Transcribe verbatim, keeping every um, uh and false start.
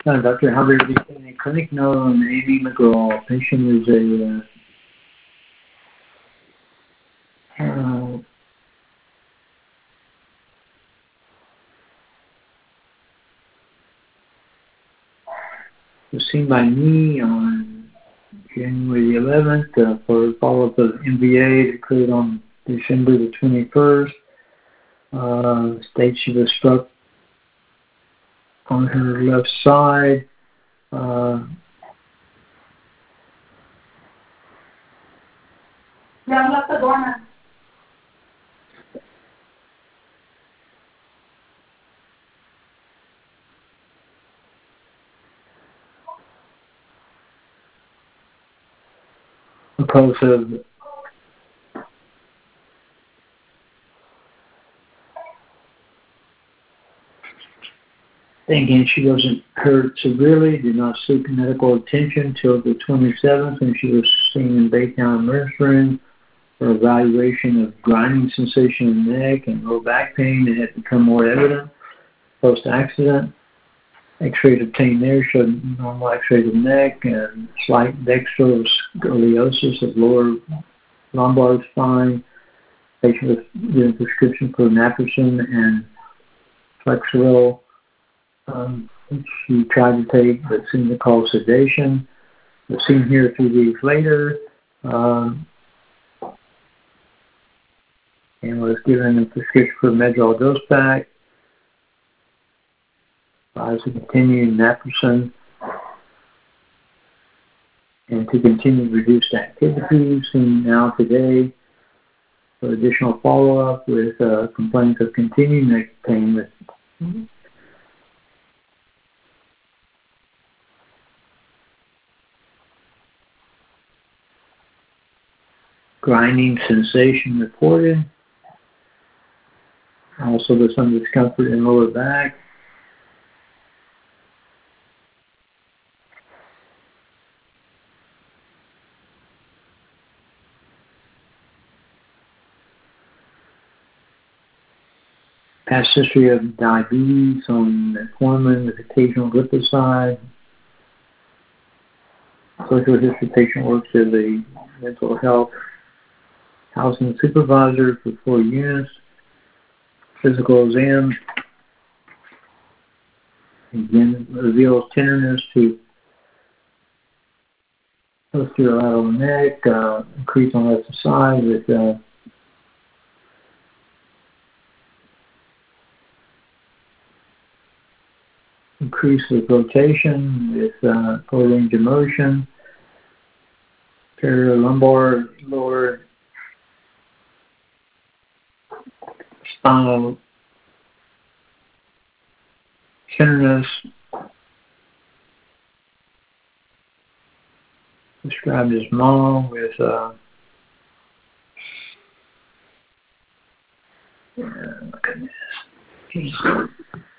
Uh, Doctor Hubbard, in a clinic note on Amy McGraw, patient is a uh, uh, was seen by me on January eleventh uh, for follow-up of M V A that occurred on December the twenty-first. Uh, states she was struck on her left side. Uh, Yeah, unlock the door now. because of thinking she wasn't hurt severely, did not seek medical attention till the twenty-seventh, when she was seen in Baytown Emergency Room for evaluation of grinding sensation in the neck and low back pain that had become more evident post-accident. X-rays obtained there showed normal X-rays of the neck and slight dextroscoliosis of lower lumbar spine. Patient was given prescription for naproxen and Flexeril, um, which she tried to take but seemed to cause sedation. Was seen here a few weeks later, um, and was given a prescription for Medrol dose pack. Advised to continue naproxen and to continue reduced activities. Seen now today for additional follow-up with uh, complaints of continued neck pain with mm-hmm. grinding sensation reported. Also with some discomfort in lower back. Past history of diabetes on metformin with occasional glipizide. Social history patient works as a mental health housing supervisor for four units. Physical exam again reveals tenderness to posterolateral neck, uh, increase on left side with uh, increase with rotation with uh, full range of motion. Lumbar lower spinal tenderness described as mono with uh, yeah, look at this.